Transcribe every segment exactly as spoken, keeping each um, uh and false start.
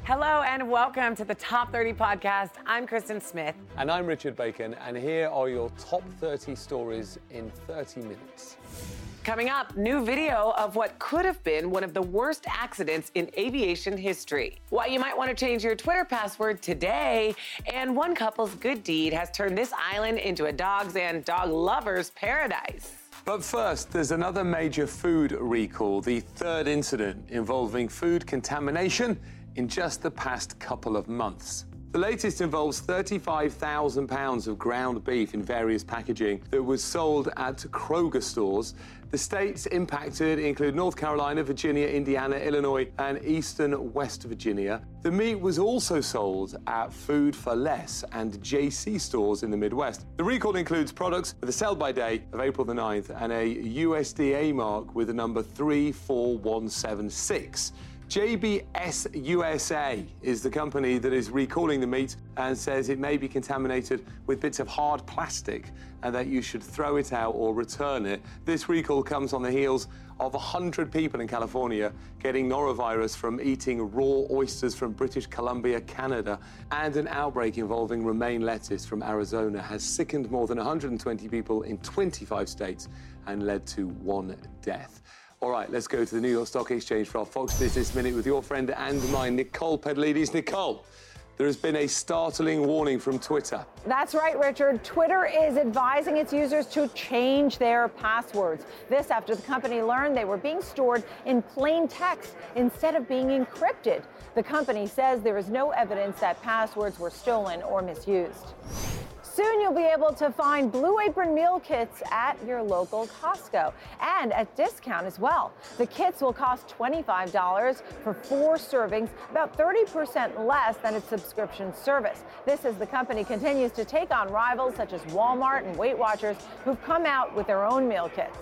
Hello and welcome to the Top thirty Podcast. I'm Kristen Smith. And I'm Richard Bacon, and here are your top thirty stories in thirty minutes. Coming up, new video of what could have been one of the worst accidents in aviation history. Why you might want to change your Twitter password today, and one couple's good deed has turned this island into a dogs and dog lovers' paradise. But first, there's another major food recall, the third incident involving food contamination in just the past couple of months. The latest involves thirty-five thousand pounds of ground beef in various packaging that was sold at Kroger stores. The states impacted include North Carolina, Virginia, Indiana, Illinois, and eastern West Virginia. The meat was also sold at Food for Less and J C stores in the Midwest. The recall includes products with a sell-by date of April the ninth and a U S D A mark with the number three four one seven six. J B S U S A is the company that is recalling the meat and says it may be contaminated with bits of hard plastic and that you should throw it out or return it. This recall comes on the heels of one hundred people in California getting norovirus from eating raw oysters from British Columbia, Canada, and an outbreak involving romaine lettuce from Arizona has sickened more than one hundred twenty people in twenty-five states and led to one death. All right, let's go to the New York Stock Exchange for our Fox Business Minute with your friend and mine, Nicole Pedlides. Nicole, there has been a startling warning from Twitter. That's right, Richard. Twitter is advising its users to change their passwords. This after the company learned they were being stored in plain text instead of being encrypted. The company says there is no evidence that passwords were stolen or misused. Soon you'll be able to find Blue Apron meal kits at your local Costco and at discount as well. The kits will cost twenty-five dollars for four servings, about thirty percent less than its subscription service. This as the company continues to take on rivals such as Walmart and Weight Watchers who've come out with their own meal kits.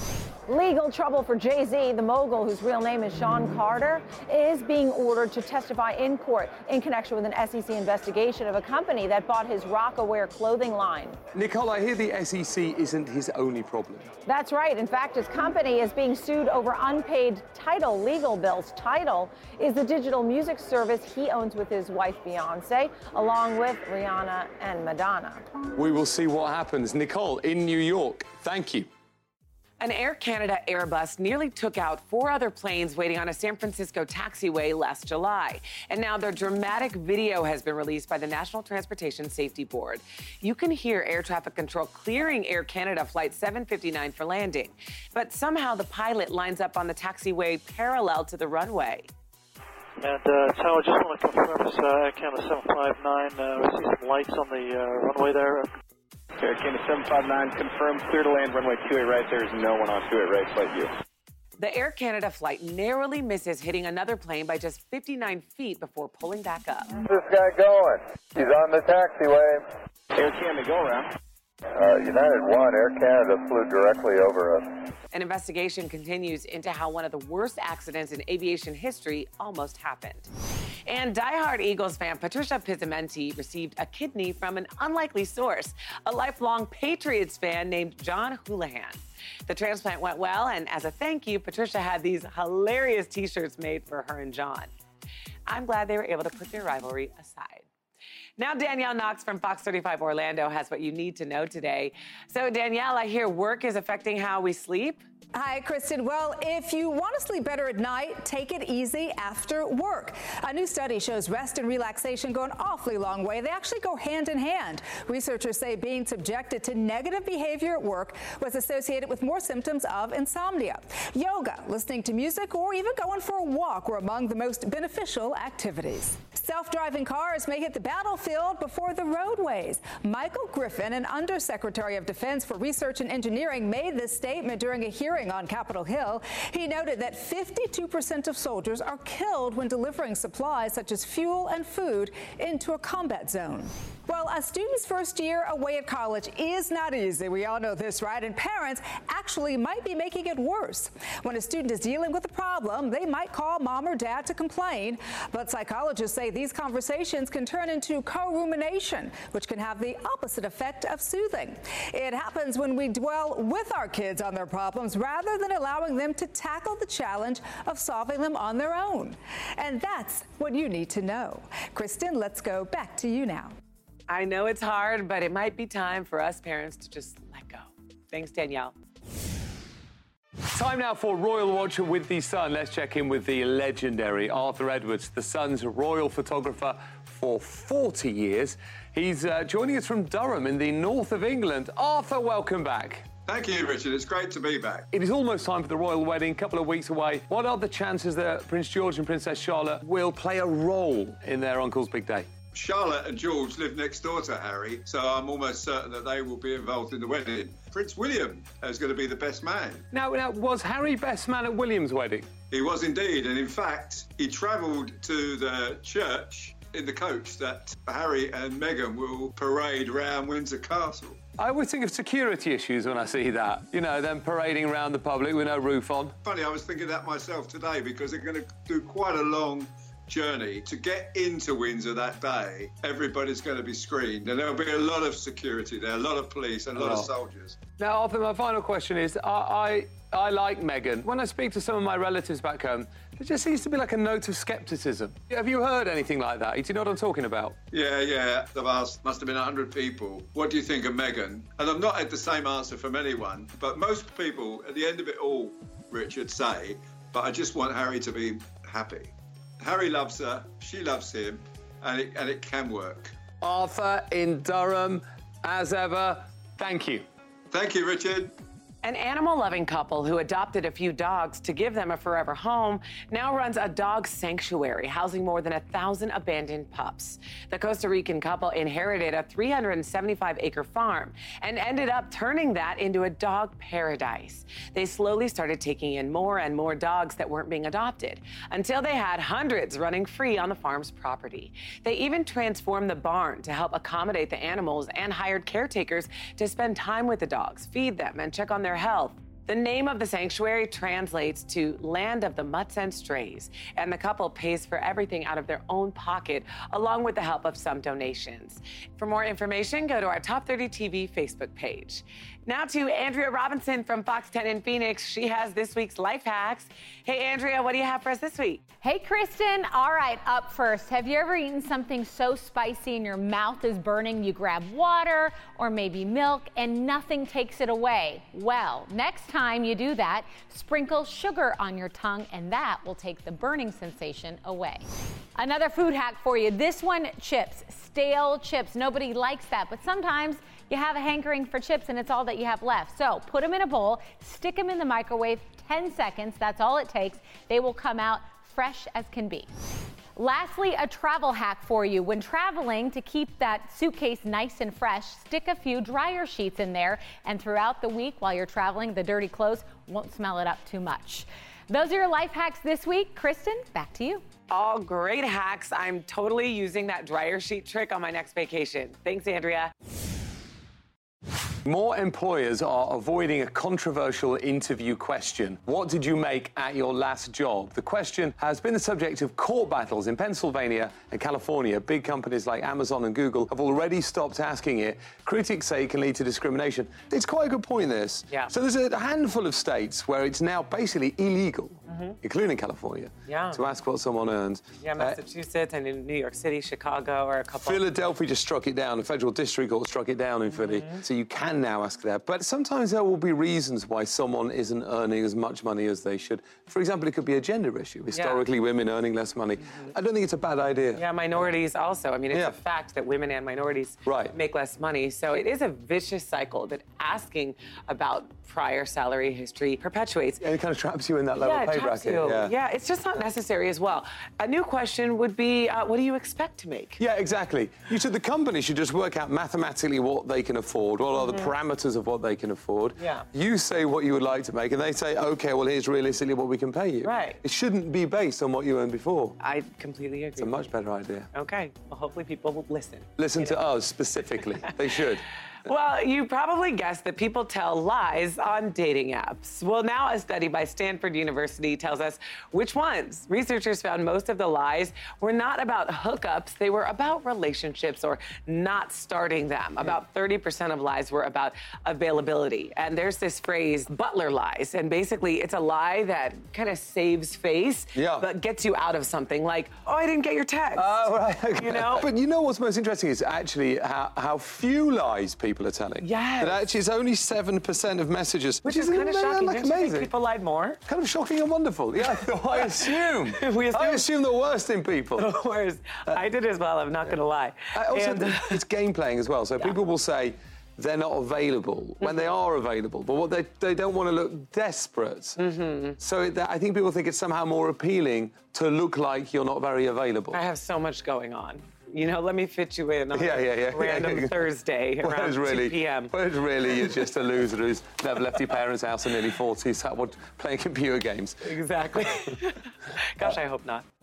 Legal trouble for Jay-Z, the mogul whose real name is Sean Carter, is being ordered to testify in court in connection with an S E C investigation of a company that bought his Rocawear clothing line. Nicole, I hear the S E C isn't his only problem. That's right. In fact, his company is being sued over unpaid Tidal legal bills. Tidal is the digital music service he owns with his wife Beyonce, along with Rihanna and Madonna. We will see what happens. Nicole, in New York, thank you. An Air Canada Airbus nearly took out four other planes waiting on a San Francisco taxiway last July. And now their dramatic video has been released by the National Transportation Safety Board. You can hear air traffic control clearing Air Canada Flight seven fifty-nine for landing. But somehow the pilot lines up on the taxiway parallel to the runway. And uh, Tower, just want to confirm this uh, Air Canada seven five nine. Uh, we see some lights on the uh, runway there. Air Canada seven five nine, confirmed, clear to land, runway two A right. There is no one on two A right, flight you. The Air Canada flight narrowly misses hitting another plane by just fifty-nine feet before pulling back up. Where's this guy going? He's on the taxiway. Air Canada, go around. Uh, United one, Air Canada flew directly over us. An investigation continues into how one of the worst accidents in aviation history almost happened. And diehard Eagles fan Patricia Pizzamenti received a kidney from an unlikely source, a lifelong Patriots fan named John Houlihan. The transplant went well, and as a thank you, Patricia had these hilarious T-shirts made for her and John. I'm glad they were able to put their rivalry aside. Now Danielle Knox from Fox thirty-five Orlando has what you need to know today. So Danielle, I hear work is affecting how we sleep. Hi, Kristen. Well, if you want to sleep better at night, take it easy after work. A new study shows rest and relaxation go an awfully long way. They actually go hand in hand. Researchers say being subjected to negative behavior at work was associated with more symptoms of insomnia. Yoga, listening to music, or even going for a walk were among the most beneficial activities. Self-driving cars may hit the battlefield before the roadways. Michael Griffin, an Undersecretary of Defense for Research and Engineering, made this statement during a hearing on Capitol Hill. He noted that fifty-two percent of soldiers are killed when delivering supplies such as fuel and food into a combat zone. Well, a student's first year away at college is not easy. We all know this, right? And parents actually might be making it worse. When a student is dealing with a problem, they might call mom or dad to complain. But psychologists say these conversations can turn into co-rumination, which can have the opposite effect of soothing. It happens when we dwell with our kids on their problems rather than allowing them to tackle the challenge of solving them on their own. And that's what you need to know. Kristen, let's go back to you now. I know it's hard, but it might be time for us parents to just let go. Thanks, Danielle. Time now for Royal Watch with the Sun. Let's check in with the legendary Arthur Edwards, the Sun's royal photographer for forty years. He's uh, joining us from Durham in the north of England. Arthur, welcome back. Thank you, Richard. It's great to be back. It is almost time for the royal wedding, a couple of weeks away. What are the chances that Prince George and Princess Charlotte will play a role in their uncle's big day? Charlotte and George live next door to Harry, so I'm almost certain that they will be involved in the wedding. Prince William is going to be the best man. Now, now was Harry best man at William's wedding? He was indeed, and in fact, he travelled to the church in the coach that Harry and Meghan will parade round Windsor Castle. I always think of security issues when I see that. You know, them parading around the public with no roof on. Funny, I was thinking that myself today because they're going to do quite a long journey to get into Windsor that day. Everybody's going to be screened, and there'll be a lot of security there, a lot of police, and a lot oh. of soldiers. Now, Arthur, my final question is: I, I I like Meghan. When I speak to some of my relatives back home, there just seems to be like a note of scepticism. Have you heard anything like that? Do you know what I'm talking about? Yeah, yeah. I've asked, must have been one hundred people, what do you think of Meghan? And I've not had the same answer from anyone, but most people, at the end of it all, Richard, say, but I just want Harry to be happy. Harry loves her, she loves him, and it, and it can work. Arthur in Durham, as ever, thank you. Thank you, Richard. An animal-loving couple who adopted a few dogs to give them a forever home now runs a dog sanctuary housing more than a thousand abandoned pups. The Costa Rican couple inherited a three hundred seventy-five acre farm and ended up turning that into a dog paradise. They slowly started taking in more and more dogs that weren't being adopted until they had hundreds running free on the farm's property. They even transformed the barn to help accommodate the animals and hired caretakers to spend time with the dogs, feed them, and check on their health. The name of the sanctuary translates to Land of the Mutts and Strays, and the couple pays for everything out of their own pocket, along with the help of some donations. For more information, go to our Top thirty T V Facebook page. Now to Andrea Robinson from Fox ten in Phoenix. She has this week's life hacks. Hey, Andrea, what do you have for us this week? Hey, Kristen. All right, up first. Have you ever eaten something so spicy and your mouth is burning, you grab water or maybe milk and nothing takes it away? Well, next time you do that, sprinkle sugar on your tongue and that will take the burning sensation away. Another food hack for you. This one, chips. Stale chips. Nobody likes that, but sometimes you have a hankering for chips and it's all that you have left. So put them in a bowl, stick them in the microwave, ten seconds. That's all it takes. They will come out fresh as can be. Lastly, a travel hack for you. When traveling, to keep that suitcase nice and fresh, stick a few dryer sheets in there, and throughout the week while you're traveling, the dirty clothes won't smell it up too much. Those are your life hacks this week. Kristen, back to you. All great hacks. I'm totally using that dryer sheet trick on my next vacation. Thanks, Andrea. More employers are avoiding a controversial interview question. What did you make at your last job? The question has been the subject of court battles in Pennsylvania and California. Big companies like Amazon and Google have already stopped asking it. Critics say it can lead to discrimination. It's quite a good point, this. Yeah. So there's a handful of states where it's now basically illegal, mm-hmm. including California, yeah. to ask what someone earns. Yeah, Massachusetts uh, and in New York City, Chicago, or a couple. Philadelphia just struck it down. The federal district court struck it down in mm-hmm. Philly. So you can now ask that. But sometimes there will be reasons why someone isn't earning as much money as they should. For example, it could be a gender issue. Historically, yeah. women earning less money. Mm-hmm. I don't think it's a bad idea. Yeah, minorities also. I mean, it's yeah. a fact that women and minorities right. make less money. So it is a vicious cycle that asking about prior salary history perpetuates. And it kind of traps you in that lower yeah, pay it traps bracket. You. Yeah. yeah, it's just not necessary as well. A new question would be, uh, what do you expect to make? Yeah, exactly. You said the company should just work out mathematically what they can afford, what mm-hmm. are the parameters of what they can afford. Yeah. You say what you would like to make, and they say, OK, well, here's realistically what we can pay you. Right. It shouldn't be based on what you earned before. I completely agree. It's a much better idea. OK. Well, hopefully people will listen. Listen you to know? us specifically. They should. Well, you probably guessed that people tell lies on dating apps. Well, now a study by Stanford University tells us which ones. Researchers found most of the lies were not about hookups, they were about relationships or not starting them. About thirty percent of lies were about availability. And there's this phrase, butler lies, and basically it's a lie that kind of saves face, yeah. but gets you out of something like, oh, I didn't get your text. Oh, right, okay. You know? But you know what's most interesting is actually how, how few lies people are telling. Yes. That actually it's only seven percent of messages. Which, which is, is kind of shocking. Like Don't you amazing. think people lied more? Kind of shocking and wonderful. Yeah, I assume. we assume. I assume the worst in people. The worst. Uh, I did as well, I'm not going to lie. Uh, also, and, uh, it's game playing as well. So yeah. people will say they're not available when they are available, but what they, they don't want to look desperate. Mm-hmm. So it, I think people think it's somehow more appealing to look like you're not very available. I have so much going on. You know, let me fit you in on yeah, yeah, yeah, random yeah. Thursday around Whereas really, two p.m. Whereas really you're just a loser who's never left your parents' house at nearly forty, so playing computer games. Exactly. Gosh, I hope not.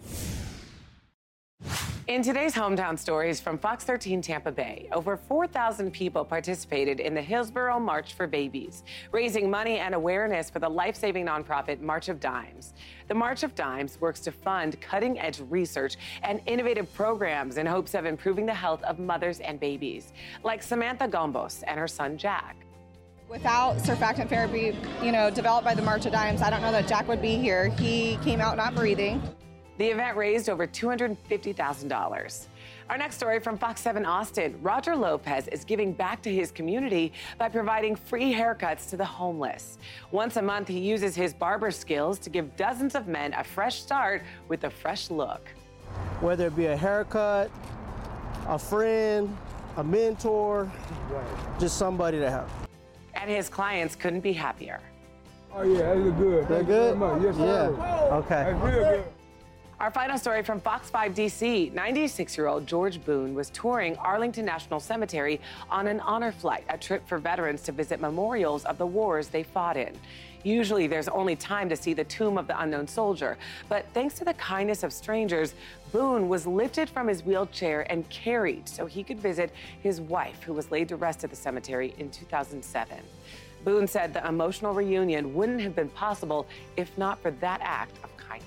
In today's Hometown Stories from Fox thirteen Tampa Bay, over four thousand people participated in the Hillsborough March for Babies, raising money and awareness for the life-saving nonprofit March of Dimes. The March of Dimes works to fund cutting-edge research and innovative programs in hopes of improving the health of mothers and babies, like Samantha Gombos and her son Jack. Without surfactant therapy, you know, developed by the March of Dimes, I don't know that Jack would be here. He came out not breathing. The event raised over two hundred fifty thousand dollars. Our next story from Fox seven Austin. Roger Lopez is giving back to his community by providing free haircuts to the homeless. Once a month, he uses his barber skills to give dozens of men a fresh start with a fresh look. Whether it be a haircut, a friend, a mentor, just somebody to help. And his clients couldn't be happier. Oh, yeah, they look good. They're good? Yes, sir. Yeah, okay. That's real good. Our final story from Fox five D C. ninety-six-year-old George Boone was touring Arlington National Cemetery on an honor flight, a trip for veterans to visit memorials of the wars they fought in. Usually there's only time to see the tomb of the unknown soldier, but thanks to the kindness of strangers, Boone was lifted from his wheelchair and carried so he could visit his wife, who was laid to rest at the cemetery in two thousand seven. Boone said the emotional reunion wouldn't have been possible if not for that act of kindness.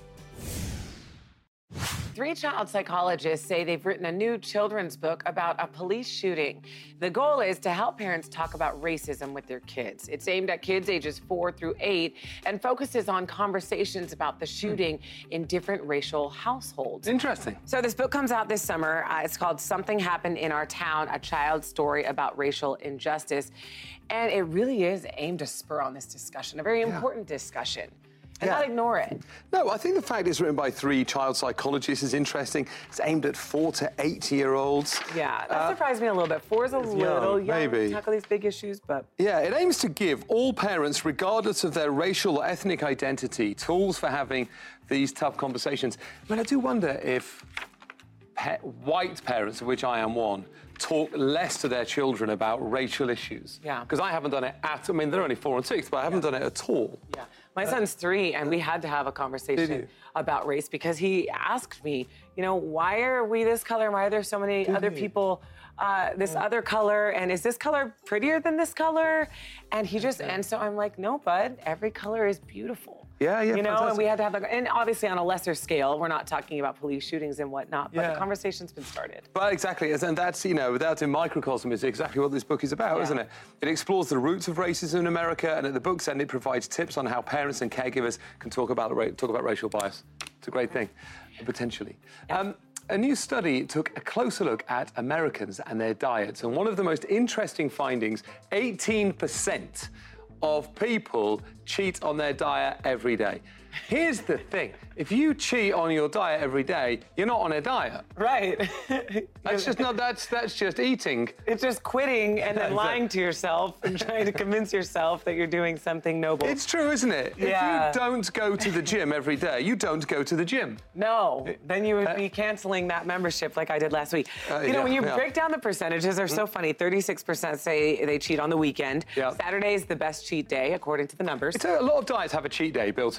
Three child psychologists say they've written a new children's book about a police shooting. The goal is to help parents talk about racism with their kids. It's aimed at kids ages four through eight and focuses on conversations about the shooting in different racial households. Interesting. So this book comes out this summer. Uh, it's called Something Happened in Our Town, a child's story about racial injustice. And it really is aimed to spur on this discussion, a very yeah. important discussion. And yeah. not ignore it. No, I think the fact it's written by three child psychologists is interesting. It's aimed at four to eight-year-olds. Yeah, that uh, surprised me a little bit. Four is a little young, young maybe. to tackle these big issues, but... Yeah, it aims to give all parents, regardless of their racial or ethnic identity, tools for having these tough conversations. I mean, I do wonder if pe- white parents, of which I am one, talk less to their children about racial issues. Yeah. Because I haven't done it at... I mean, they're only four and six, but I haven't yeah. done it at all. Yeah. My son's three, and we had to have a conversation about race because he asked me, you know, why are we this color? Why are there so many Did other he? people uh, this yeah. other color? And is this color prettier than this color? And he just, and so I'm like, no, bud, every color is beautiful. Yeah, yeah, You know, fantastic. and we had to have, the, and obviously on a lesser scale, we're not talking about police shootings and whatnot, but yeah. the conversation's been started. But exactly, and that's, you know, that's in microcosm is exactly what this book is about, yeah. isn't it? It explores the roots of racism in America, and at the book's end, it provides tips on how parents and caregivers can talk about, talk about racial bias. It's a great thing, potentially. Yeah. Um, A new study took a closer look at Americans and their diets, and one of the most interesting findings, eighteen percent of people cheat on their diet every day. Here's the thing, if you cheat on your diet every day, you're not on a diet. Right. That's just not, that's that's just eating. It's just quitting and then lying to yourself and trying to convince yourself that you're doing something noble. It's true, isn't it? Yeah. If you don't go to the gym every day, you don't go to the gym. No, then you would be canceling that membership like I did last week. Uh, you know, yeah, when you yeah. break down the percentages, they're so funny. thirty-six percent say they cheat on the weekend. Yeah. Saturday is the best cheat day, according to the numbers. It's a, a lot of diets have a cheat day built in. Yeah. So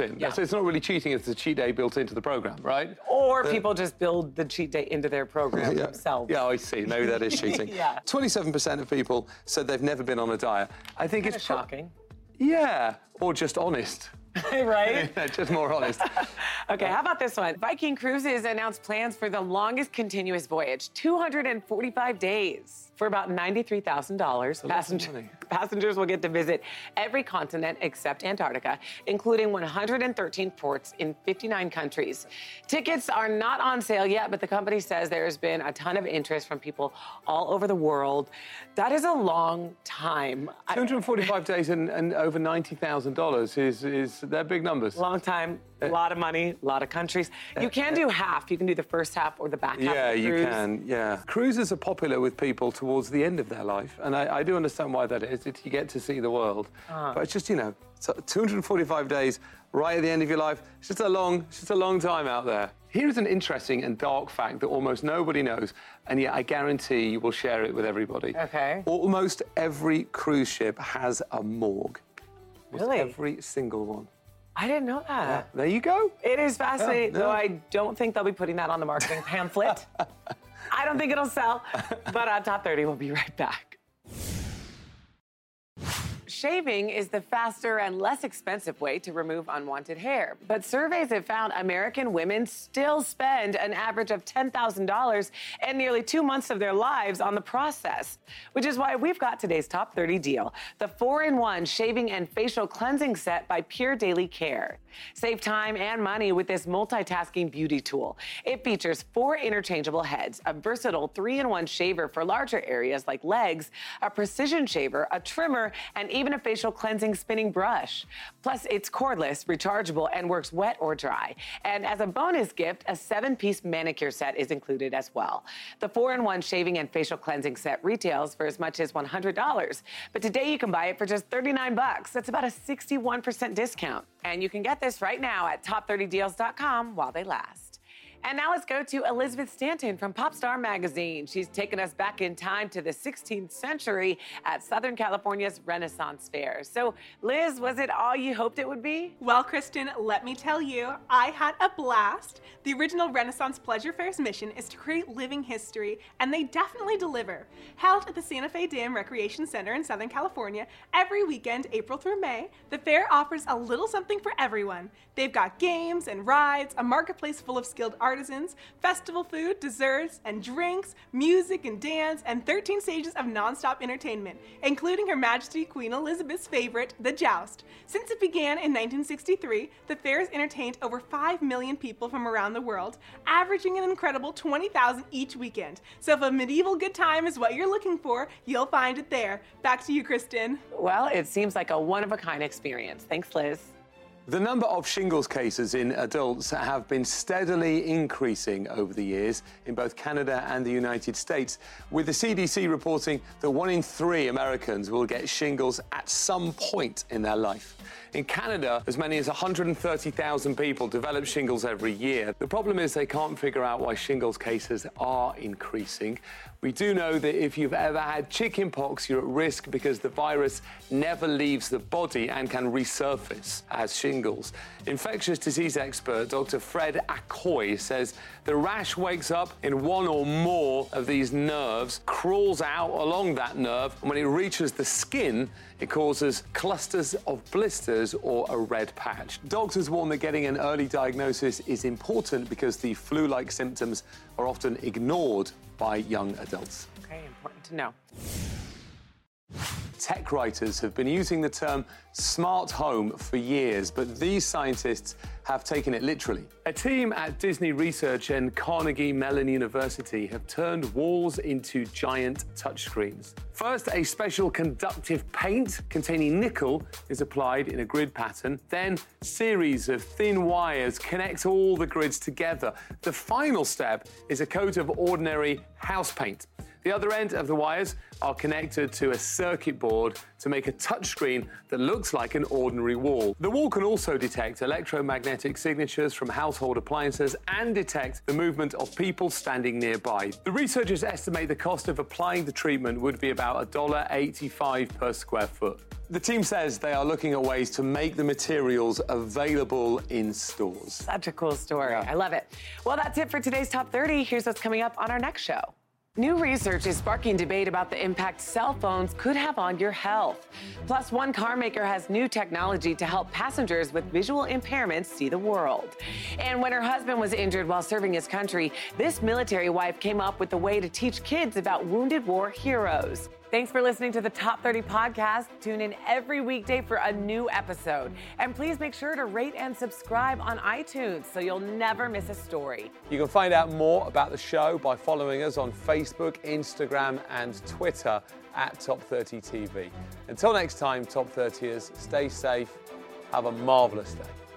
it's not really cheating, it's the cheat day built into the program, right? Or uh, people just build the cheat day into their program yeah. themselves. Yeah, I see. Maybe that is cheating. Yeah. twenty-seven percent of people said they've never been on a diet. I think Kinda it's pro- shocking. Yeah, or just honest. Right? Yeah, just more honest. Okay, how about this one? Viking Cruises announced plans for the longest continuous voyage, two hundred forty-five days, for about ninety-three thousand dollars. Passenger, passengers will get to visit every continent except Antarctica, including one hundred thirteen ports in fifty-nine countries. Tickets are not on sale yet, but the company says there's been a ton of interest from people all over the world. That is a long time. two hundred forty-five days and, and over ninety thousand dollars is, is they're big numbers. Long time, a lot of money, a lot of countries. You can do half. You can do the first half or the back half Yeah, of the you cruise. can, yeah. Cruises are popular with people towards the end of their life, and I, I do understand why that is. It, you get to see the world. Ah. But it's just, you know, so two hundred forty-five days right at the end of your life. It's just a long, it's just a long time out there. Here is an interesting and dark fact that almost nobody knows, and yet I guarantee you will share it with everybody. Okay. Almost every cruise ship has a morgue. Almost Really? Every single one. I didn't know that. Yeah, there you go. It is fascinating, Yeah, though yeah. I don't think they'll be putting that on the marketing pamphlet. I don't think it'll sell. But on Top thirty, we'll be right back. Shaving is the faster and less expensive way to remove unwanted hair. But surveys have found American women still spend an average of ten thousand dollars and nearly two months of their lives on the process, which is why we've got today's Top thirty deal, the four in one Shaving and Facial Cleansing Set by Pure Daily Care. Save time and money with this multitasking beauty tool. It features four interchangeable heads, a versatile three in one shaver for larger areas like legs, a precision shaver, a trimmer, and even a facial cleansing spinning brush. Plus, it's cordless, rechargeable, and works wet or dry. And as a bonus gift, a seven-piece manicure set is included as well. The four in one Shaving and Facial Cleansing Set retails for as much as one hundred dollars. But today you can buy it for just thirty-nine bucks. That's about a sixty-one percent discount. And you can get this right now at top thirty deals dot com while they last. And now let's go to Elizabeth Stanton from Popstar Magazine. She's taken us back in time to the sixteenth century at Southern California's Renaissance Fair. So, Liz, was it all you hoped it would be? Well, Kristen, let me tell you, I had a blast. The original Renaissance Pleasure Fair's mission is to create living history, and they definitely deliver. Held at the Santa Fe Dam Recreation Center in Southern California, every weekend, April through May, the fair offers a little something for everyone. They've got games and rides, a marketplace full of skilled artisans, festival food, desserts, and drinks, music and dance, and thirteen stages of nonstop entertainment, including Her Majesty Queen Elizabeth's favorite, the Joust. Since it began in nineteen sixty-three, the fair has entertained over five million people from around the world, averaging an incredible twenty thousand each weekend. So if a medieval good time is what you're looking for, you'll find it there. Back to you, Kristen. Well, it seems like a one-of-a-kind experience. Thanks, Liz. The number of shingles cases in adults have been steadily increasing over the years in both Canada and the United States, with the C D C reporting that one in three Americans will get shingles at some point in their life. In Canada, as many as one hundred thirty thousand people develop shingles every year. The problem is they can't figure out why shingles cases are increasing. We do know that if you've ever had chickenpox, you're at risk because the virus never leaves the body and can resurface as shingles. Infectious disease expert Doctor Fred Accoy says the rash wakes up in one or more of these nerves, crawls out along that nerve, and when it reaches the skin, it causes clusters of blisters or a red patch. Doctors warn that getting an early diagnosis is important because the flu-like symptoms are often ignored by young adults. Okay, important to know. Tech writers have been using the term smart home for years, but these scientists have taken it literally. A team at Disney Research and Carnegie Mellon University have turned walls into giant touchscreens. First, a special conductive paint containing nickel is applied in a grid pattern. Then, series of thin wires connect all the grids together. The final step is a coat of ordinary house paint. The other end of the wires are connected to a circuit board to make a touchscreen that looks like an ordinary wall. The wall can also detect electromagnetic signatures from household appliances and detect the movement of people standing nearby. The researchers estimate the cost of applying the treatment would be about one dollar eighty-five per square foot. The team says they are looking at ways to make the materials available in stores. Such a cool story. Yeah. I love it. Well, that's it for today's Top thirty. Here's what's coming up on our next show. New research is sparking debate about the impact cell phones could have on your health. Plus, one car maker has new technology to help passengers with visual impairments see the world. And when her husband was injured while serving his country, this military wife came up with a way to teach kids about wounded war heroes. Thanks for listening to the Top thirty podcast. Tune in every weekday for a new episode. And please make sure to rate and subscribe on iTunes so you'll never miss a story. You can find out more about the show by following us on Facebook, Instagram, and Twitter at Top thirty T V. Until next time, Top thirtyers, stay safe. Have a marvelous day.